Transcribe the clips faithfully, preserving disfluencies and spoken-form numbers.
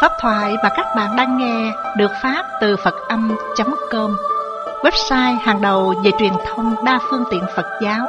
Pháp thoại mà các bạn đang nghe được phát từ Phật Âm chấm com, website hàng đầu về truyền thông đa phương tiện Phật giáo.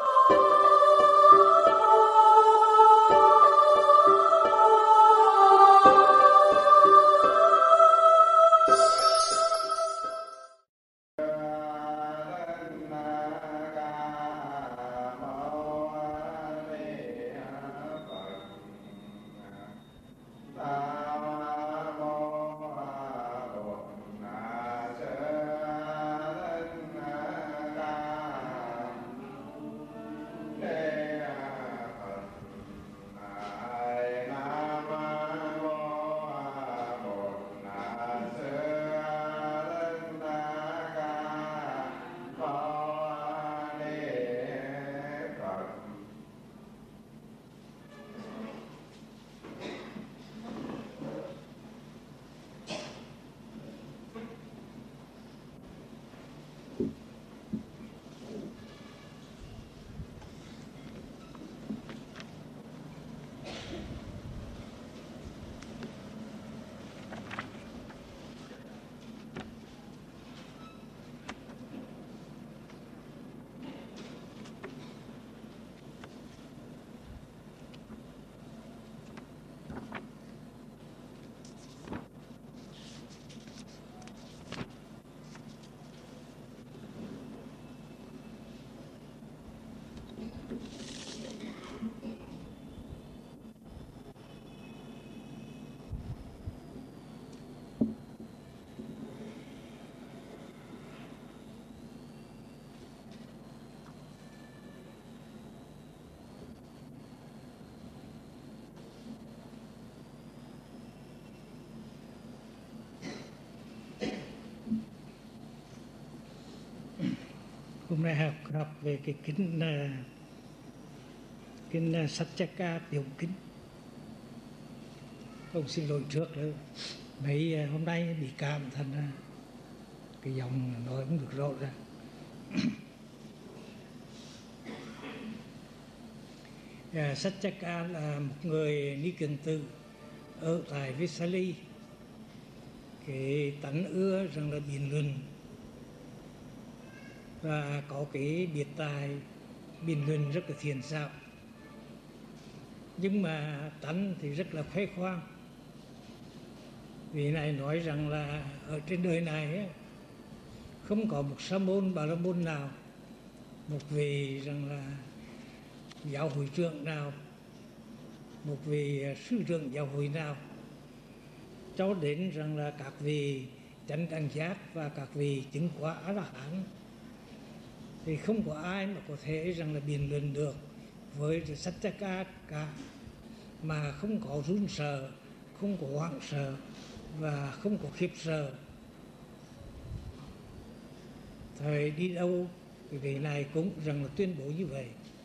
Hôm nay học học về cái kinh kinh Saccaka tiểu kinh. Ông xin lỗi trước nữa. Mấy hôm nay bị cảm thành cái giọng nói không được rõ ra. uh, Saccaka là một người Ni Kiền Tự ở tại Vesali. Cái tánh ưa rằng là biện luận và có cái biệt tài biện luận rất là thiện xảo, nhưng mà tánh thì rất là khoe khoang. Vì này nói rằng là ở trên đời này ấy, không có một sa môn bà la môn nào, một vị rằng là giáo hội trưởng nào, một vị sư trưởng giáo hội nào, cho đến rằng là các vị chánh đẳng giác và các vị chứng quả A La Hán, thì không có ai mà có thể rằng là biện luận được với Saccaka cả, mà không có run sợ, không có hoảng sợ và không có khiếp sợ. Thời đi đâu cái vị này cũng rằng là tuyên bố như vậy.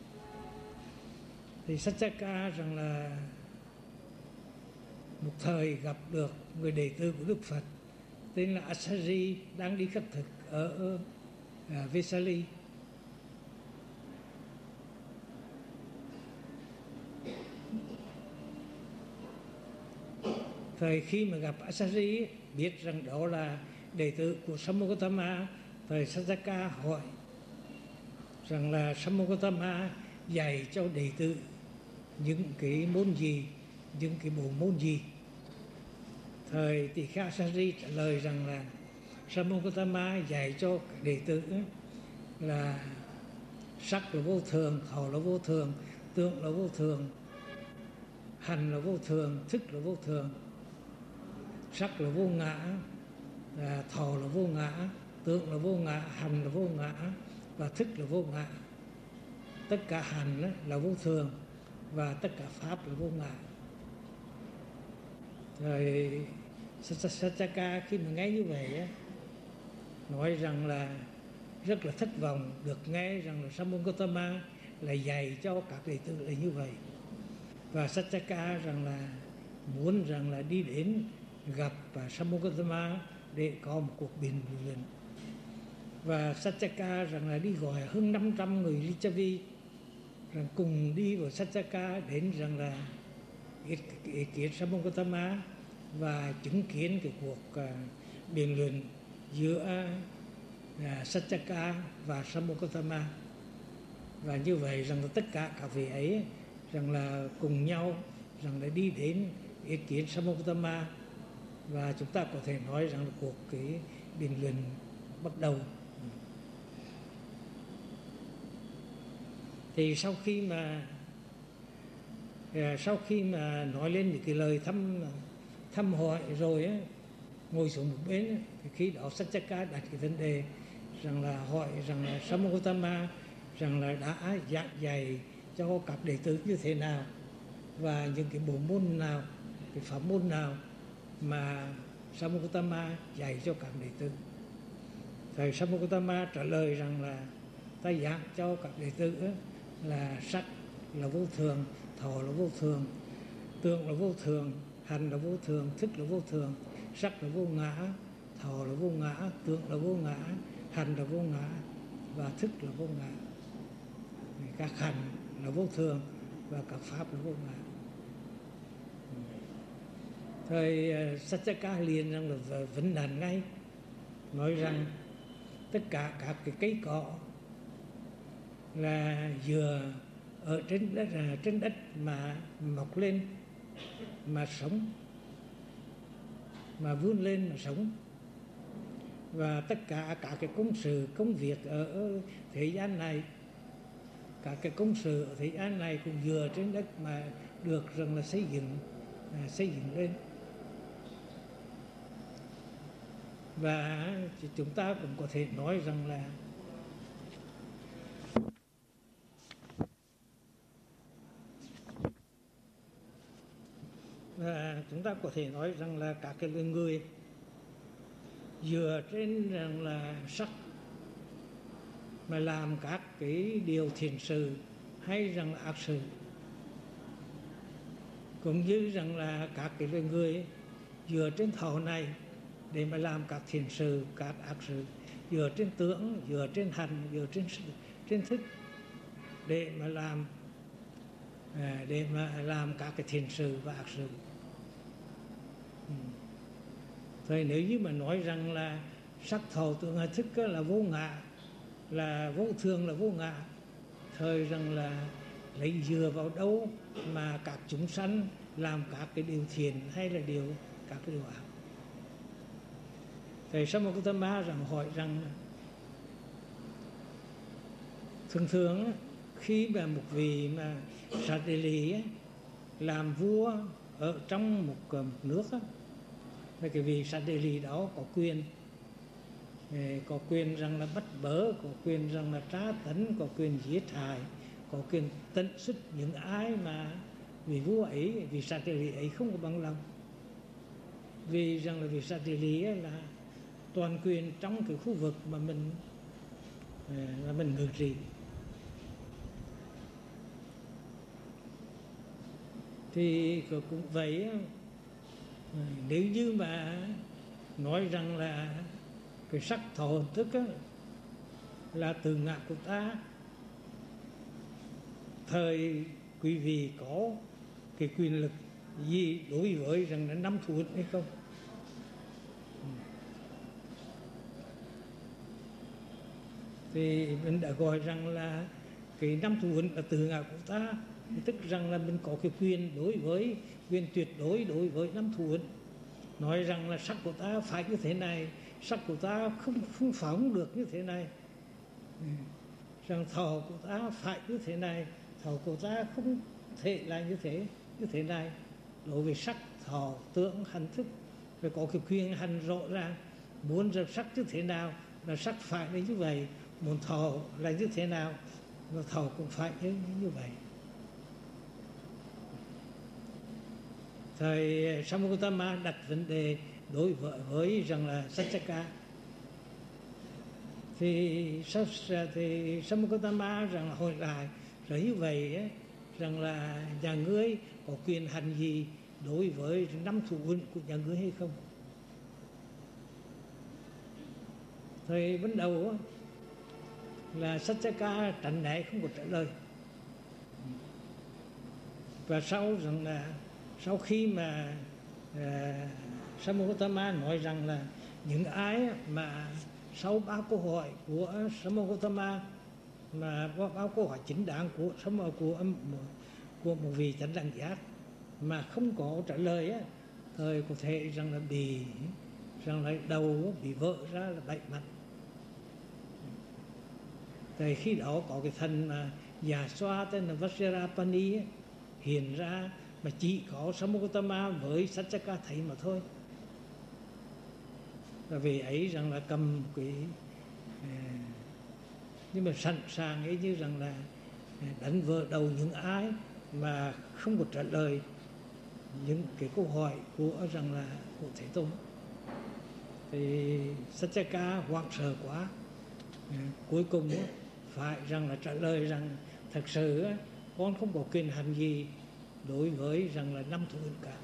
Thì Saccaka rằng là một thời gặp được người đệ tử của Đức Phật tên là Asari đang đi khất thực ở uh, Vesali. Thời khi mà gặp Asari biết rằng đó là đệ tử của Sammogatama, thời Saccaka hỏi rằng là Sammogatama dạy cho đệ tử những cái môn gì, những cái bộ môn gì. Thời Tỳ Kheo Asari trả lời rằng là Sammogatama dạy cho đệ tử là sắc là vô thường, khẩu là vô thường, tượng là vô thường, hành là vô thường, thức là vô thường. Sắc là vô ngã, là thọ là vô ngã, tượng là vô ngã, hành là vô ngã và thức là vô ngã. Tất cả hành là vô thường và tất cả pháp là vô ngã. Rồi Saccaka khi mà nghe như vậy nói rằng là rất là thất vọng được nghe rằng là Sammogatama lại dạy cho các đệ tử là như vậy. Và Saccaka rằng là muốn rằng là đi đến gặp Sammogatama để có một cuộc biện luận. Và Saccaka rằng là đi gọi hơn năm trăm người Lichavi rằng cùng đi vào Saccaka đến rằng là ý kiến Sammogatama và chứng kiến cái cuộc uh, biện luận giữa uh, Saccaka và Sammogattama. Và như vậy rằng là tất cả các vị ấy rằng là cùng nhau rằng là đi đến ý kiến Sammogattama, và chúng ta có thể nói rằng là cuộc cái biện luận bắt đầu. Thì sau khi mà sau khi mà nói lên những cái lời thăm thăm hỏi rồi ấy, ngồi xuống một bên ấy, thì khi đó Saccaka đặt cái vấn đề rằng là hỏi rằng là Sammogattama rằng là đã giảng dạy cho các đệ tử như thế nào, và những cái bộ môn nào, cái pháp môn nào mà Sammogattama dạy cho các đệ tử. Thầy Sammogattama trả lời rằng là ta giảng cho các đệ tử là sắc là vô thường, thọ là vô thường, tưởng là vô thường, hành là vô thường, thức là vô thường, sắc là vô ngã, thọ là vô ngã, tưởng là vô ngã, hành là vô ngã, và thức là vô ngã. Các hành là vô thường và các pháp là vô ngã. Thời Saccaka liền rằng là vấn nạn ngay, nói rằng tất cả các cái cây cỏ là dừa ở trên đất, trên đất mà mọc lên mà sống, mà vươn lên mà sống, và tất cả các cái công sự công việc ở thế gian này, các cái công sự ở thế gian này cũng dựa trên đất mà được rằng là xây dựng xây dựng lên. Và chúng ta cũng có thể nói rằng là và chúng ta có thể nói rằng là các cái loài người dựa trên rằng là sắc mà làm các cái điều thiện sự hay rằng là ác sự, cũng như rằng là các cái loài người dựa trên thọ này để mà làm các thiện sự, các ác sự, dựa trên tưởng, dựa trên hành, dựa trên trên thức để mà làm để mà làm các cái thiện sự và ác sự. Thôi nếu như mà nói rằng là sắc thọ tưởng hành thức là vô ngã, là vô thường, là vô ngã, thời rằng là lấy dựa vào đâu mà các chúng sanh làm các cái điều thiện hay là điều các cái điều ác? Thầy Sammogattama rằng hỏi rằng thường thường khi mà một vị mà Sát Đề Lý làm vua ở trong một, một nước á, thì cái vị Sát Đề Lý đó có quyền có quyền rằng là bắt bớ, có quyền rằng là tra tấn, có quyền giết hại, có quyền tận xuất những ai mà vị vua ấy, vị Sát Đề Lý ấy không có bằng lòng, vì rằng là vị Sát Đề Lý là toàn quyền trong cái khu vực mà mình mà mình ngự trị. Thì cũng vậy, nếu như mà nói rằng là cái sắc thọ hành thức á, là từ ngã của ta, thời quý vị có cái quyền lực gì đối với rằng là năm thủ ấn hay không? Thì mình đã gọi rằng là cái năm thủ ấn là từ ngã của ta, tức rằng là mình có cái quyền đối với quyền tuyệt đối đối với năm thủ ấn, nói rằng là sắc của ta phải như thế này, sắc của ta không không phóng được như thế này, rằng thọ của ta phải như thế này, thọ của ta không thể là như thế như thế này. Đối với sắc thọ tưởng hành thức phải có cái quyền hành rõ ràng, muốn rằng sắc như thế nào là sắc phải là như vậy, muốn thọ là như thế nào và thọ cũng phải như, như vậy. Thầy Sammogattama đặt vấn đề đối với, với rằng là Saccaka, thì thì Sammogattama rằng là hỏi lại rồi như vậy ấy, rằng là nhà ngươi có quyền hành gì đối với năm thủ ấn của nhà ngươi hay không? Thời ban đầu là Saccaka tránh né không có trả lời, và sau rằng là sau khi mà à, Samogotama nói rằng là những ai mà sau bao câu hỏi của Samogotama, mà bao câu hỏi chính đáng của của của, của một vị chánh đẳng giác mà không có trả lời á, thời có thể rằng là bị rằng là đầu bị vỡ ra là bảy mặt. Thì khi đó có cái thần mà già xoa tên là Vajrapani hiện ra, mà chỉ có Samogotama với Saccaka thấy mà thôi. Và vì ấy rằng là cầm cái à, nhưng mà sẵn sàng ấy như rằng là đánh vỡ đầu những ai mà không có trả lời những cái câu hỏi của rằng là của Thế Tôn. Thì Saccaka hoảng sợ quá, à, cuối cùng phải rằng là trả lời rằng thật sự con không có quyền hành gì đối với rằng là năm thủ ấn cả.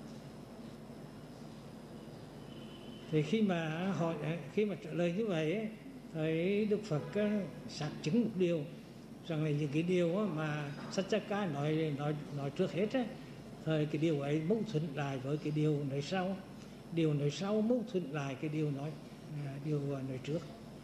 Thì khi mà hỏi, khi mà trả lời như vậy ấy, thì Đức Phật xác chứng một điều rằng là những cái điều mà Saccaka nói nói nói trước hết ấy, thời cái điều ấy mâu thuẫn lại với cái điều nói sau, điều nói sau mâu thuẫn lại cái điều nói điều nói trước.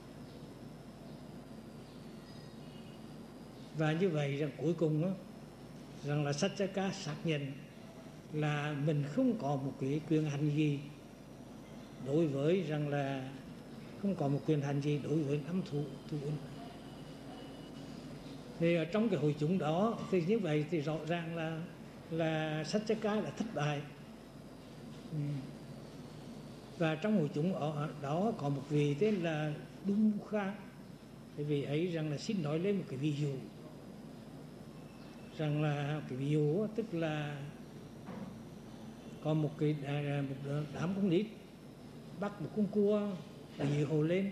Và như vậy rằng cuối cùng đó, rằng là Saccaka xác nhận là mình không có một cái quyền hành gì đối với rằng là không có một quyền hành gì đối với năm thủ thủ ấn. Thì ở trong cái hội chúng đó thì như vậy thì rõ ràng là là Saccaka đã thất bại. Ừ. Và trong hội chúng ở đó có một vị tên là Dumukha. Cái vị ấy rằng là xin nói lên một cái ví dụ, rằng là cái ví dụ tức là có một cái một đám con nít bắt một con cua bị hồ lên,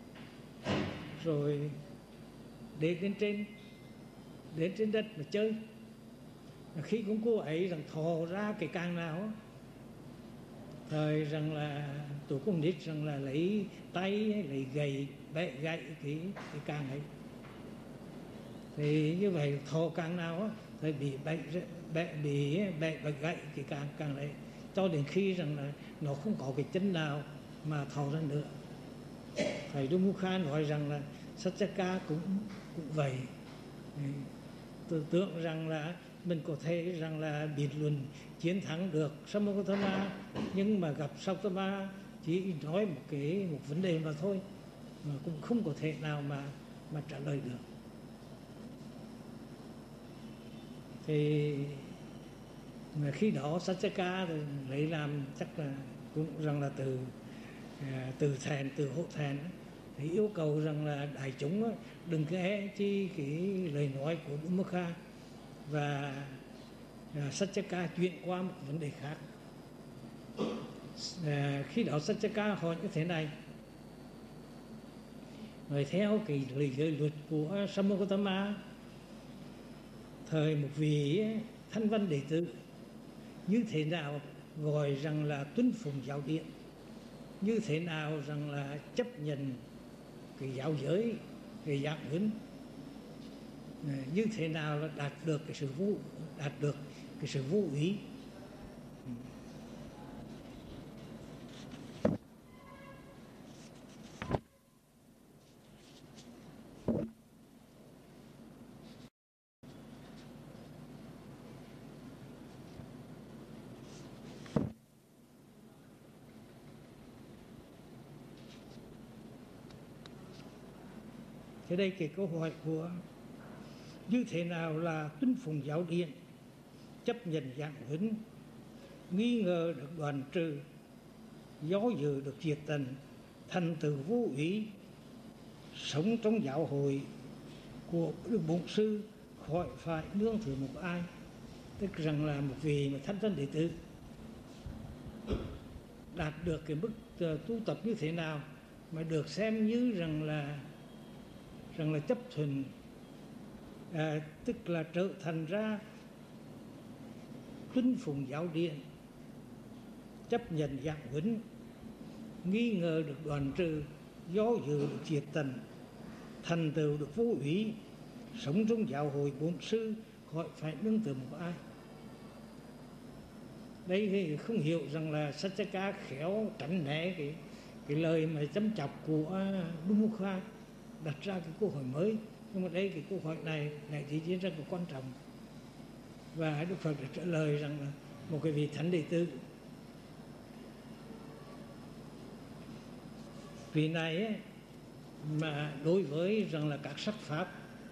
rồi để lên trên đến trên đất mà chơi. Khi con cua ấy rằng thò ra cái càng nào, thời rằng là tụi con nít rằng là lấy tay lấy gậy bẻ gậy cái cái càng ấy. Thì như vậy thò càng nào thì bị bẻ bẻ bị bẻ bẻ gậy cái càng càng đấy, cho đến khi rằng là nó không có cái chân nào mà thò ra nữa. Thầy Dumukha nói rằng là Saccaka cũng cũng vậy. Tưởng tượng rằng là mình có thể rằng là biện luận chiến thắng được Samogotama, nhưng mà gặp Saccaka chỉ nói một cái một vấn đề mà thôi, mà cũng không có thể nào mà mà trả lời được. Thì mà khi đó Saccaka lấy làm chắc là cũng rằng là từ à, từ thẹn từ hộ thẹn, thì yêu cầu rằng là đại chúng đừng nghe chi cái lời nói của Dumukha, và à, Saccaka chuyển qua một vấn đề khác. À, khi đó Saccaka hỏi như thế này: rồi theo cái lời giới luật của Samogotama, thời một vị thanh văn đệ tử như thế nào gọi rằng là tuân phụng giáo điển, như thế nào rằng là chấp nhận cái giáo giới, cái giảng huấn, như thế nào là đạt được cái sự vũ đạt được cái sự vô ý. Thế đây cái câu hỏi của như thế nào là tuân phụng giáo điển, chấp nhận giảng huấn, nghi ngờ được đoạn trừ, do dự được diệt tận, thành tựu vô ý, sống trong giáo hội của Đức Bổn Sư, khỏi phải nương tựa một ai. Tức rằng là một vị mà thanh văn đệ tử đạt được cái mức tu tập như thế nào mà được xem như rằng là rằng là chấp thuận, à, tức là trở thành ra tuân phụng giáo điển, chấp nhận giảng huấn, nghi ngờ được đoạn trừ, do dự được diệt tận, thành tựu được vô úy, sống trong giáo hội Bổn Sư, khỏi phải nương tựa một ai. Đây thì không hiểu rằng là Satyaka khéo tránh né cái cái lời mà châm chọc của Dumukha đặt ra cái câu hỏi mới. Nhưng mà đây cái câu hỏi này lại chỉ diễn ra rất quan trọng, và Đức Phật đã trả lời rằng là một cái vị thánh đệ tử, vị này ấy, mà đối với rằng là các sắc pháp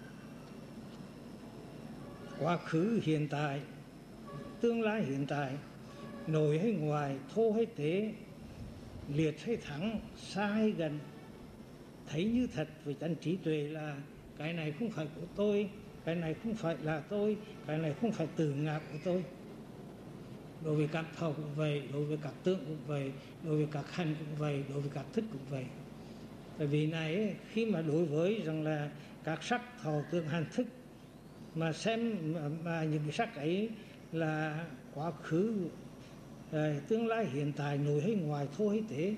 quá khứ, hiện tại, tương lai, hiện tại, nội hay ngoài, thô hay tế, liệt hay thắng, xa hay gần, thấy như thật với chân trí tuệ là cái này không phải của tôi, cái này không phải là tôi, cái này không phải tự ngã của tôi. Đối với các thọ cũng vậy, đối với các tướng cũng vậy, đối với các hành cũng vậy, đối với các thức cũng vậy. Tại vì này ấy, khi mà đối với rằng là các sắc thọ tướng hành thức mà xem mà, mà những cái sắc ấy là quá khứ, tương lai, hiện tại, nội hay ngoài, thô hay tế,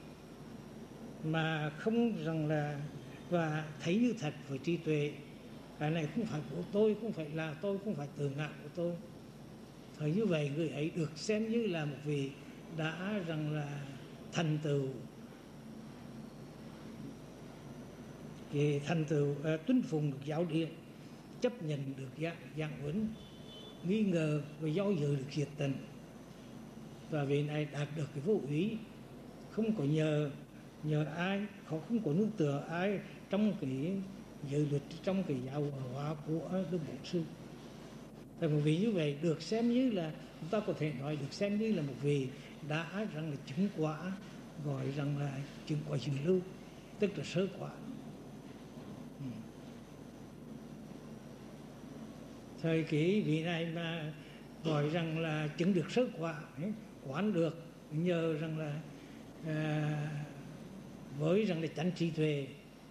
mà không rằng là và thấy như thật với trí tuệ, cái này không phải của tôi, không phải là tôi, không phải tự ngã của tôi. Thời như vậy người ấy được xem như là một vị đã rằng là thành tựu cái thành tựu uh, tuân phụng được giáo điển, chấp nhận được dạng dạng huấn, nghi ngờ và do dự được diệt tận, và vị này đạt được cái vô úy, không có nhờ nhờ ai, họ không có nương tựa ai trong cái giới luật, trong cái giáo hóa của Đức Bổn Sư. Tại một vị như vậy được xem như là, chúng ta có thể nói được xem như là một vị đã rằng là chứng quả, gọi rằng là chứng quả dự lưu, tức là sơ quả. Ừ. Thời cái vị này mà gọi rằng là chứng được sơ quả ấy, quán được nhờ rằng là à, với rằng là chánh trí tuệ,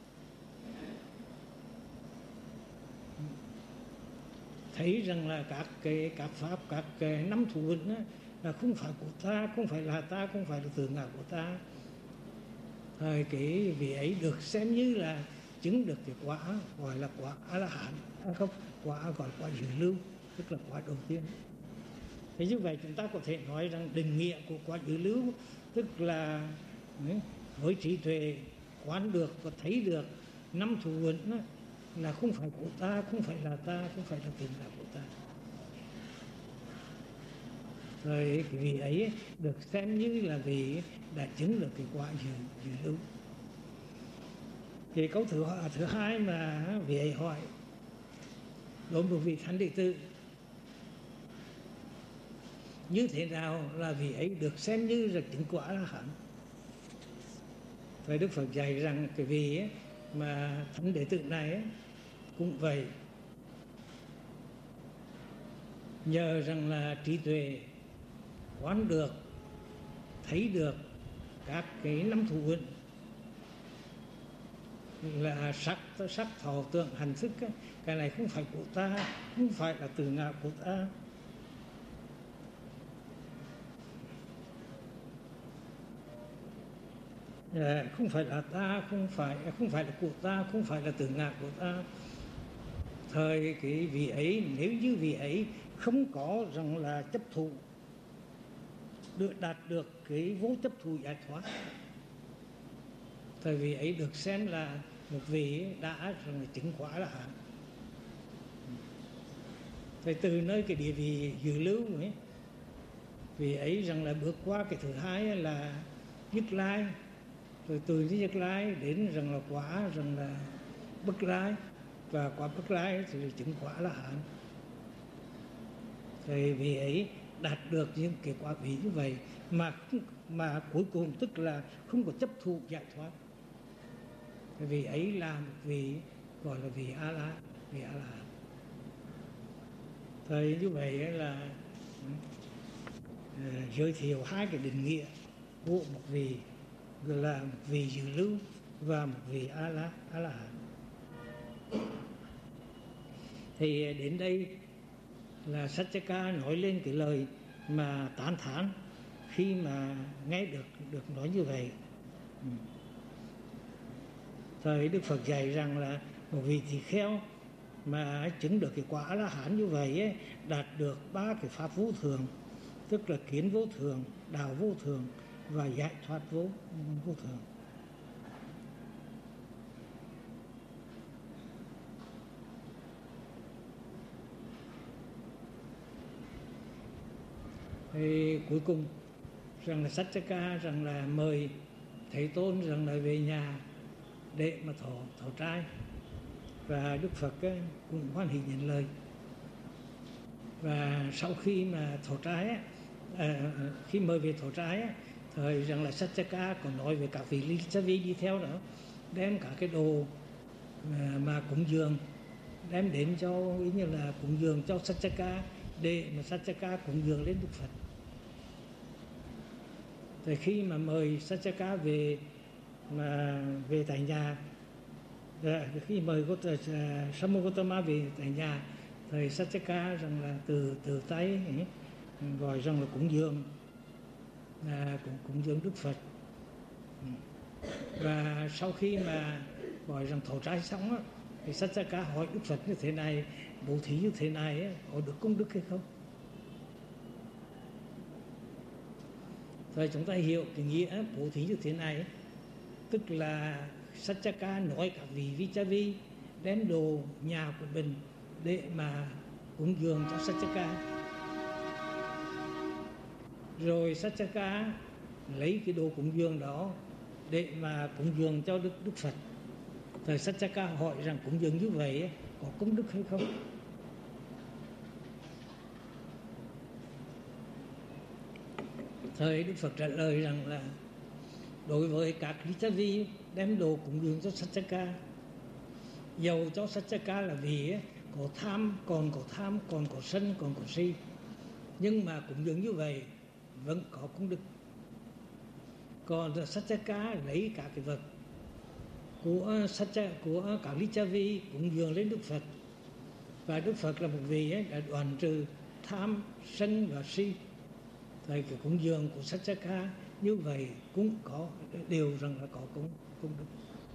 thấy rằng là các cái các pháp, các cái năm thủ vững là không phải của ta, không phải là ta, không phải là tự ngã của ta. Thời cái vị ấy được xem như là chứng được cái quả gọi là quả A La Hán, à không, quả gọi quả dự lưu, tức là quả đầu tiên. Thế như vậy chúng ta có thể nói rằng định nghĩa của quả dự lưu tức là với trí tuệ quán được và thấy được năm thủ vững là không phải của ta, không phải là ta, không phải là tự ngã của ta. Rồi cái vị ấy được xem như là vị đã chứng được cái quả dự, dự lưu. Thì câu thứ thứ hai mà vị ấy hỏi đối với vị thánh đệ tử, như thế nào là vị ấy được xem như là chứng quả La Hán? Vậy Đức Phật dạy rằng cái vị ấy, mà thánh đệ tử này ấy, cũng vậy, nhờ rằng là trí tuệ quán được, thấy được các cái năm thủ vững là sắc, sắc thọ tưởng hành thức ấy, cái này không phải của ta, không phải là tự ngã của ta. À, không phải là ta, không phải không phải là của ta, không phải là tự ngã của ta. Thời cái vị ấy, nếu như vị ấy không có rằng là chấp thụ, được đạt được cái vô chấp thụ giải thoát, thời vị ấy được xem là một vị đã rằng là chứng quả La Hán. Thì từ nơi cái địa vị dự lưu ấy, vị ấy rằng là bước qua cái thứ hai là Nhất Lai, rồi từ Nhất Lai đến rằng là quả rằng là Bất Lai, và quả Bất Lai thì chứng quả La Hán. Thì vị ấy đạt được những cái quả vị như vậy mà mà cuối cùng tức là không có chấp thụ giải thoát. Thì vị ấy là một vị gọi là vị A La, vị A La. Thì như vậy là uh, giới thiệu hai cái định nghĩa của một vị là một vị dự lưu và một vị A La, A La Hán. Thì đến đây là Satyaka nói lên cái lời mà tán thán khi mà nghe được được nói như vậy. Ừ. Thời Đức Phật dạy rằng là một vị tỳ kheo mà chứng được cái quả A La Hán như vậy ấy, đạt được ba cái pháp vô thường tức là kiến vô thường, đạo vô thường và giải thoát vô vô thường. Thì cuối cùng rằng là Saccaka rằng là mời Thế Tôn rằng là về nhà để mà thọ thọ trai, và Đức Phật ấy, cũng hoan hỷ nhận lời. Và sau khi mà thọ trai ấy, à, khi mời về thọ trai ấy, thời rằng là Saccaka còn nói về các vị Lichavi đi theo nữa, đem cả cái đồ mà, mà cúng dường đem đến cho, ý như là cúng dường cho Saccaka để mà Saccaka cúng dường lên Đức Phật. Thì khi mà mời Saccaka về mà về tại nhà, khi mời Sammo Gotama về tại nhà, thì Saccaka rằng là từ từ tay ấy, gọi rằng là cúng dường, là cũng cúng dường Đức Phật. Và sau khi mà gọi rằng thọ trai xong á, thì Saccaka hỏi Đức Phật như thế này, bố thí như thế này ấy, có được công đức hay không? Rồi chúng ta hiểu cái nghĩa bố thí như thế này ấy, tức là Saccaka nói các vị Vichavi đem đồ nhà của mình để mà cúng dường cho Saccaka. Rồi Saccaka lấy cái đồ cúng dường đó để mà cúng dường cho Đức Đức Phật. Thời Saccaka hỏi rằng cúng dường như vậy ấy, có công đức hay không? Thời Đức Phật trả lời rằng là đối với các Lichavi đem đồ cúng dường cho Saccaka, dầu cho Saccaka là vì ấy, có tham, còn có tham, còn có sân, còn có si, nhưng mà cúng dường như vậy vẫn có công đức. Còn Saccaka lấy cả cái vật của Saccaka, của cả Lichavi cúng dường lên Đức Phật, và Đức Phật là một vị ấy, đã đoạn trừ tham, sân và si. Thời cái cúng dường của Saccaka như vậy cũng có điều rằng là có công công đức.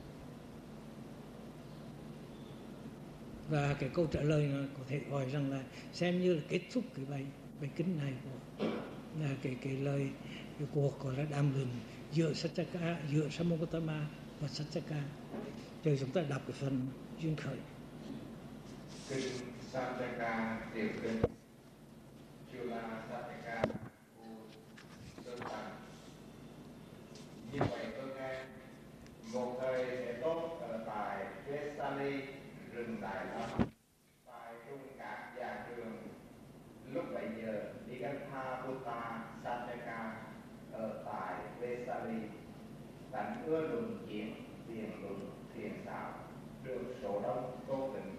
Và cái câu trả lời là có thể gọi rằng là xem như là kết thúc cái bài bài kinh này của là cái cái lời cái cuộc gọi là đàm luận giữa Saccaka, giữa Sammo Gotama và Saccaka. Giờ chúng ta đọc cái phần duyên khởi. Kinh Saccaka tiểu kinh. Chula Saccaka Sơ Tạng. Như vậy tôi nghe, một thời Thế Tôn ở tại Vesali, rừng Đại Lâm, tại trung các già trường. Lúc bấy giờ Digantha Buddha Saccaka ở tại Vesali, tánh ưa luận chuyện, tiền luận, thiền xảo, được số đông tôn kính.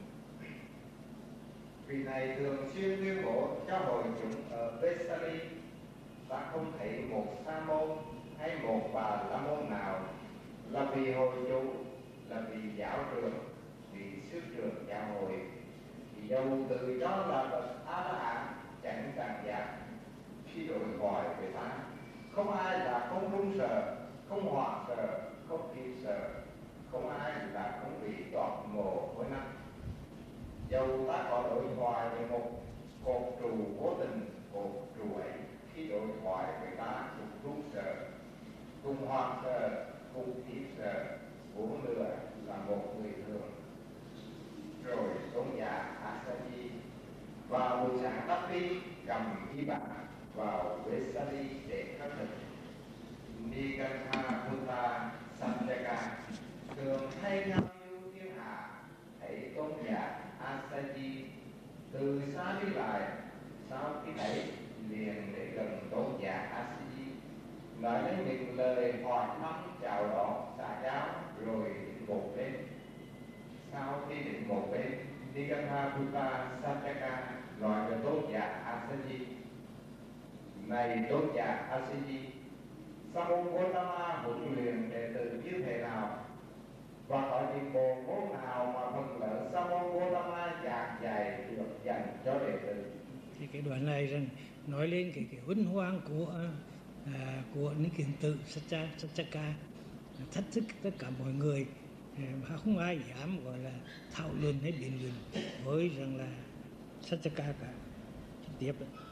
Vì này thường xuyên tuyên bố cho hội chúng ở Vesali, ta không thấy một sa môn hay một bà la môn nào là vì hội chủ, là vì giáo trưởng, vì sư trưởng giáo hội, thì dầu tự cho là bậc A La Hán chẳng càng giác, khi đổi gọi với ta, không ai là không run sợ, không hoảng sợ, không kịp sợ, không ai là không bị đoạt mồ hôi năm. Dầu ta có đối thoại với một cột trụ cố tình, cột trụ ấy khi đối thoại với ta cũng run sợ, cùng hoảng sợ, cùng kịp sợ, vốn nữa là một người thường. Rồi tôn giả Asaji vào buổi sáng tắt đi cầm y bát vào Vesali để khất thực. Digantha Buddha Saccaka thường thay nhau như thiên hạ, thấy tôn giả Asaji từ xa đi lại, sau khi thấy liền để gần tôn giả Asaji, nói lên những lời hỏi thăm chào đón xã giao, rồi định một bên. Sau khi định một bên, Digantha Buddha Saccaka nói với tôn giả Asaji: này tôn giả Asaji, Sammo Gotama huấn luyện đệ tử như thế nào, và có những bộ môn nào mà phần lớn Sammo Gotama giảng dạy được dành cho đệ tử? Thì cái đoạn này rằng nói lên cái cái huấn hoang của à, của những kiện tự Saccaka, thách thức tất cả mọi người, mà không ai dám gọi là thảo luận hay biện luận với rằng là Saccaka cả. Tiếp đó.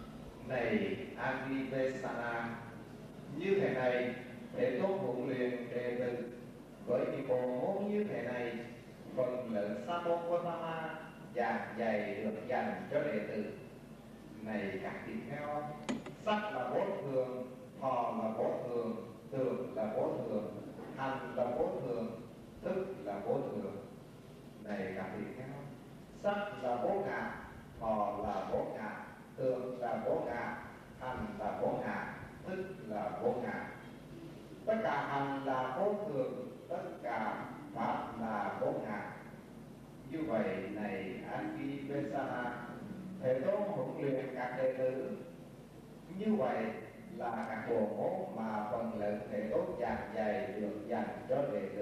Này Adivesana, như thế này để tốt huấn luyện đệ tử với những bộ môn như thế này, phần lớn sa môn Gotama giảng dạy được dành cho đệ tử. Này các tỳ kheo, sắc là vô thường, thọ là vô thường, tưởng là vô thường, hành là vô thường, thức là vô thường. Này các tỳ kheo, sắc là vô ngã, thọ là vô ngã, tưởng là vô ngã, hành là vô ngã, thức là vô ngã. Tất cả hành là vô thường, tất cả pháp là vô ngã. Như vậy này Adivesana, Thế Tôn huấn luyện các đệ tử như vậy là các bộ môn mà phần lớn Thế Tôn giảng dạy được dành cho đệ tử.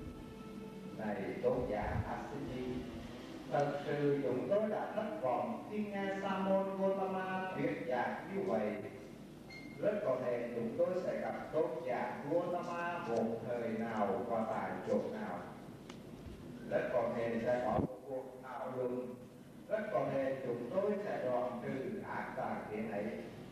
Này tôn giả Asiji, thật sự chúng tôi đã thất vọng khi nghe Sa môn Gotama thuyết giảng như vậy. Rất có thể chúng tôi sẽ gặp tôn giả Gotama một thời nào và tại chỗ nào. Rất có thể sẽ có một cuộc thảo luận. Rất có thể chúng tôi sẽ đoạn trừ ác tà kiến ấy.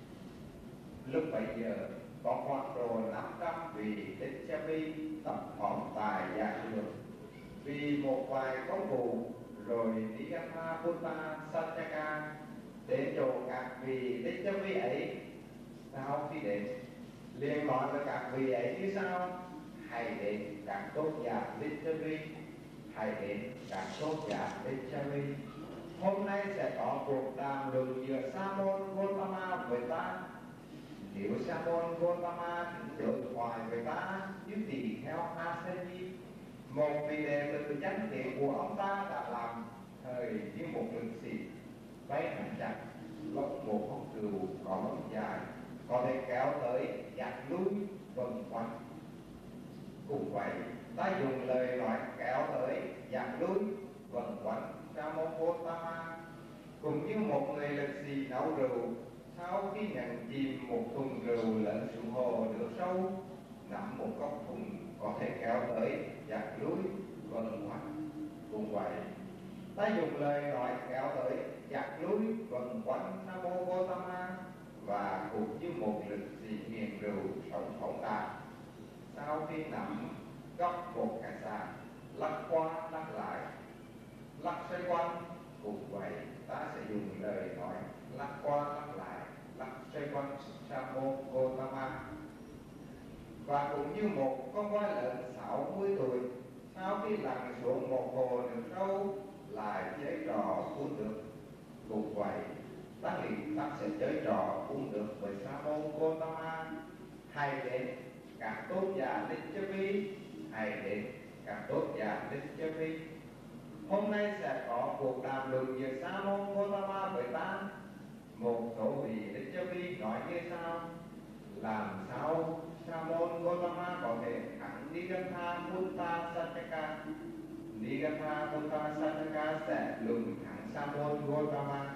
Lúc bấy giờ có khoảng độ năm trăm vị Thích Ca Vi tập phóng tại giảng đường. Vì một vài công vụ rồi Nigatha Buddha Satyaka đến chỗ các vị Thích Ca Vi ấy. Sau khi đến liền nói với các vị ấy như sau: hãy đến các tôn giả Thích Ca Vi, hãy đến các tôn giả Thích Ca Vi. Hôm nay sẽ có cuộc đàm luận giữa Sa môn Gotama với ta. Nếu Sa môn Gotama đối thoại với ta như tỳ kheo Asani, một vị đệ tử chánh thiện của ông ta đã làm thời như một lực sĩ váy hành chặt, lốc một con cừu có lông dài, có thể kéo tới dạt lui vần quanh. Cũng vậy, ta dùng lời nói kéo tới dạt lui vần quanh Sa môn Gotama, cũng như một người lực sĩ nấu rượu sau khi nhận chìm một thùng rượu lẫn xuống hồ nước sâu, nắm một cốc thùng có thể kéo tới dạt lui vần quanh. Cũng vậy, ta dùng lời nói kéo tới dạt lui vần quanh Sa môn Gotama, và cũng như một lực sĩ nghiền rượu sống phóng đạt sau khi nắm góc một cái sàn, lắc qua lắc lại, lắc xoay quanh. Cũng vậy, ta sẽ dùng lời nói lắc qua lắc lại, lắc xoay quanh Sa môn Gotama. Và cũng như một con voi lớn sáu mươi tuổi sau khi lặn xuống một hồ nước sâu lại chơi trò uống nước. Cũng vậy, ta nghĩ ta sẽ chơi trò uống nước với Sa môn Gotama. Hãy đến các tôn giả Thích Ca Vi, hãy đến các tôn giả Thích Ca Vi. Hôm nay sẽ có cuộc đàm luận giữa Sa môn Gotama với ta. Một số vị Thích Ca Vi nói như sau: làm sao Sa môn Gotama có thể thắng Nigatha Buddha Satyaka? Nigatha Buddha Satyaka sẽ lùng thắng Sa môn Gotama.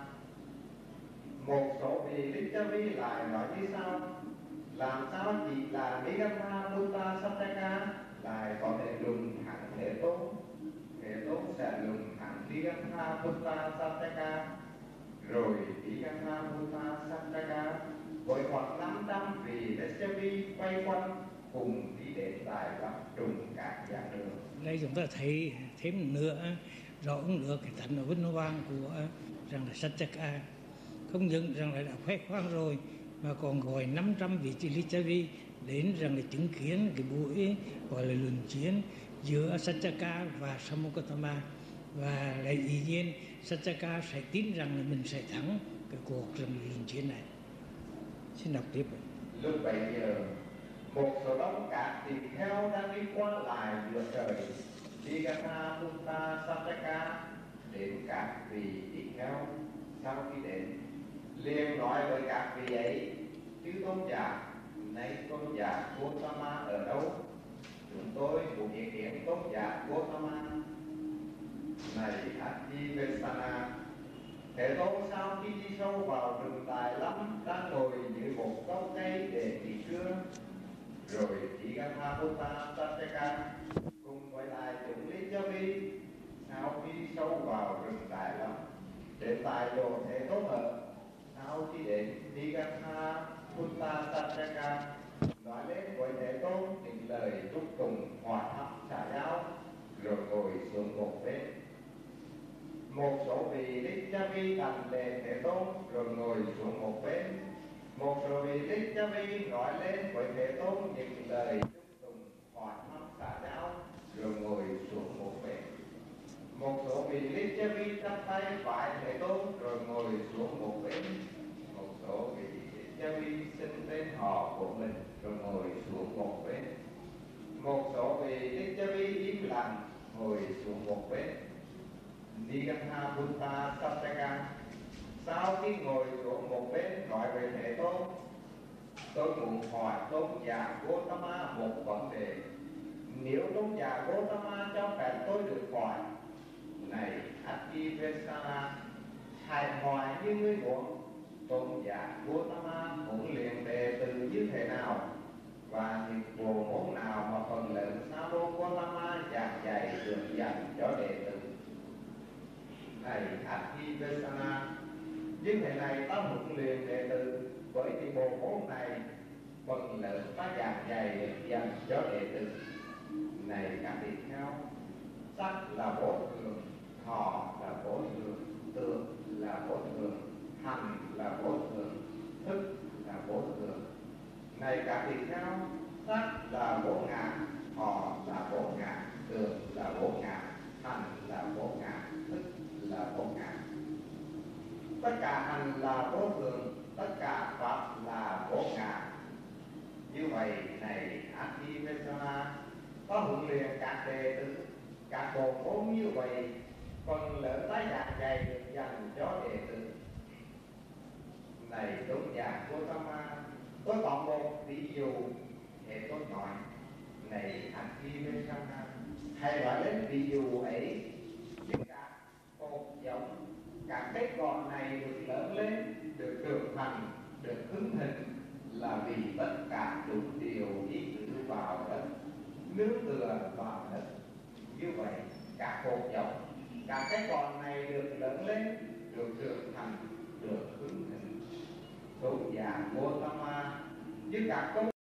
Một số vị Thích Ca Vi lại nói như sau: làm sao chỉ là Nigatha Buddha Satyaka lại có thể lùng thắng Thế Tôn? Thế Tôn sẽ lùng thắng Nigatha Buddha Satyaka. Rồi Nigatha Buddha Satyaka với khoảng năm trăm vị Thích Ca Vi quay quanh cùng đi đến tại lập trùng các giảng đường. Đây chúng ta thấy thêm nữa rõ hơn nữa cái thánh vinh quang của rằng là Satyaka. Không những rằng là đã khoe khoang rồi mà còn gọi năm trăm vị Thích Ca Vi đến rằng là chứng kiến cái buổi gọi là luận chiến giữa Satyaka và Sa môn Gotama, và lại ý nhiên Satyaka sẽ tin rằng là mình sẽ thắng cái cuộc rằng luận chiến này. Xin đọc tiếp. Lúc bấy giờ, một số đông các tỳ kheo đang đi qua lại giữa trời Nigatha Buddha Satyaka đến các vị tỳ kheo. Sau khi đến, liền nói với các vị ấy: chư tôn giả, nay tôn giả Gotama ở đâu? Chúng tôi muốn ý kiến tôn giả Gotama. Này Adivesana, Thế Tôn sau khi đi sâu vào rừng Tài Lâm đang ngồi dưới một gốc cây để nghỉ trưa. Rồi Nigatha Buddha Satyaka cùng với lại chúng Thích Ca Vi sau khi sâu vào rừng Tài Lâm đến tại chỗ Thế Tôn ở, sau khi đến Nigatha Putta Satchaka nói lên với Thế Tôn những lời chúc tụng hòa thắp xã giao, rồi ngồi xuống một bên. Một số vị Lichavi đảnh lễ Thế Tôn rồi ngồi xuống một bên. Một số vị Lichavi nói lên với Thế Tôn những lời chúc tụng hòa thắp xã giao, rồi ngồi xuống một bên. Một số vị Lichavi chắp tay vái Thế Tôn rồi ngồi xuống một bên. Một số vị Lichavi xưng tên họ của mình rồi ngồi xuống một bên. Một số vị Lichavi im lặng ngồi xuống một bên. Nigatha Putta Satchaka sau khi ngồi xuống một bên nói về Thế Tôn, tôi muốn hỏi tôn giả Gotama một vấn đề. Nếu tôn giả Gotama cho phép tôi được hỏi, này Adivesana, hãy hỏi như ngươi muốn, tôn giả Gotama huấn luyện đệ tử như thế nào, và những bộ môn nào mà phần lớn Sa Đô Gotama giảng dạy được dành cho đệ tử. Này Adivesana, như thế này ta huấn luyện đệ tử với những bộ môn này, phần lớn ta giảng dạy được dành cho đệ tử. Này các vị kheo, sắc là vô thường, thọ là vô thường, tưởng là vô thường, hành là vô thường, thức là vô thường. Này các vị kheo, sắc là vô ngã, thọ là vô ngã, tưởng là vô ngã, hành là vô ngã, thức là vô ngã. Tất cả hành là vô thường, tất cả pháp là vô ngã. Như vậy này Adivesana, có huấn luyện các đệ tử, các bộ môn như vậy, phần lớn ta giảng dạy được dành cho đệ tử. Này tôn giả Gotama, tôi có một ví dụ để tôi nói. Này Adivesana, hãy nói lên ví dụ ấy. Những các cột giống, các kết quả này được lớn lên, được trưởng thành, được hứng hình là vì tất cả đúng điều ý cử vào đất, nương tựa vào đất. Như vậy các cột giống, các cái con này được lớn lên, được trưởng thành, được hứng hình. Tôn giả Gotama như các công